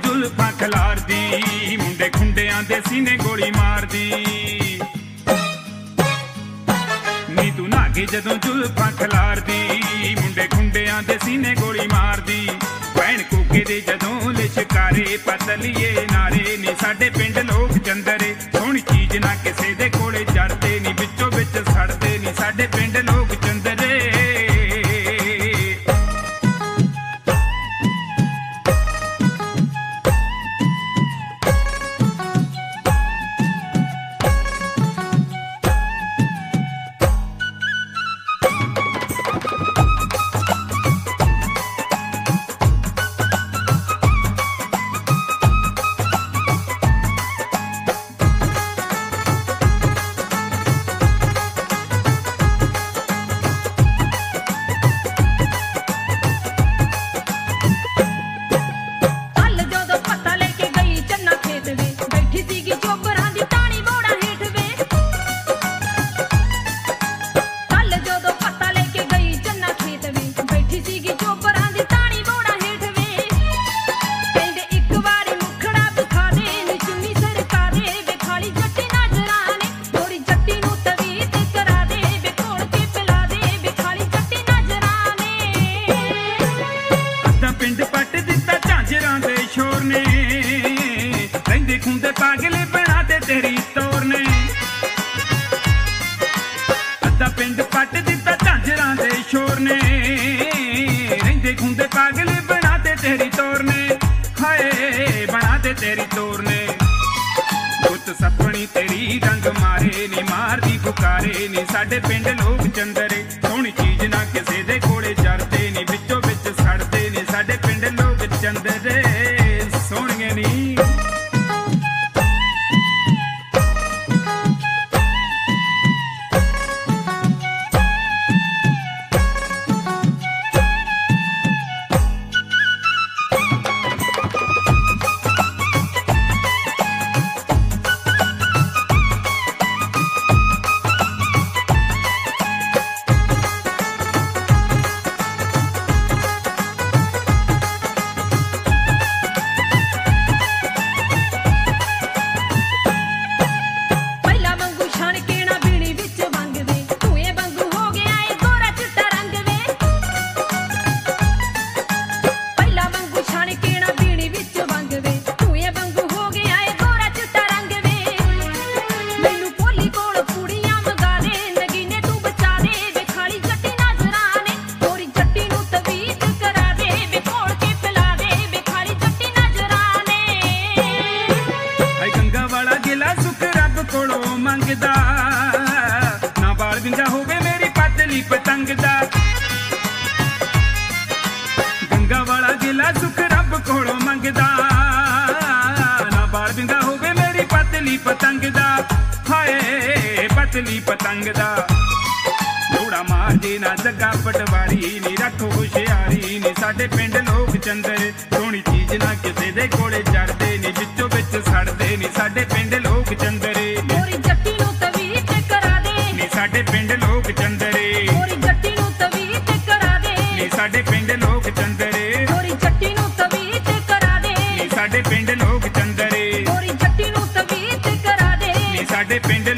जुल्फां खलारदी, मुंडे खुंडियां दे सीने गोली मारदी। नी तू नागे जदों जुल्फां खलारदी, मुंडे खुंडियां दे सीने गोली मारदी। भैन कोके दे जदों लिशकारे, पतलिए नारे नी साडे पिंड लोक चंदरे। सोहनी चीज ना किसे दे कोले चढ़दे नी, विचों विच सड़दे नी साडे पिंड लोक चंदरे। पिंड पट दिता झांजरां दे शोर ने, रहिंदे खुंदे पागले बना दे तेरी तोर ने। अद्धा पिंड पट दिता झांजरां दे शोर ने, रहिंदे खुंदे पागले बना दे तेरी तोर ने। हाय बना दे तेरी तोर ने। गुत सपनी तेरी रंग मारे नी, मारदी फुकारे नी साडे पिंड लोक चंदरे। सोहनी चीज ना किसे दे कोले चढ़दे नी, विचों विच सड़दे नी साडे पिंड लोक चंदरे। सोहणिए नी मंगदा ना बाल बिंगा होवे मेरी पतली पतंग दा। गंगा वाला गिला सुख रब कोलों मंगदा, ना बाल बिंगा होवे मेरी पतली पतंग दा। हाय पतली पतंग दा। लोड़ा मार जे ना जग्गा पटवारी नी, रखो होशियारी नी साडे पिंड लोक चंदरे। सोहनी चीज ना किसे दे कोले चढ़दे नी, विचों विच सड़दे नी साडे पिंड लोक चंदरे। साडे पिंड लोक चंदरे, मोरी जट्टी नूं तवीर ते करा दे। नी साडे पिंड लोक चंदरे, मोरी जट्टी नूं तवीर ते करा दे। नी साडे पिंड लोक चंदरे, मोरी जट्टी नूं तवीर ते करा दे। नी साडे पिंड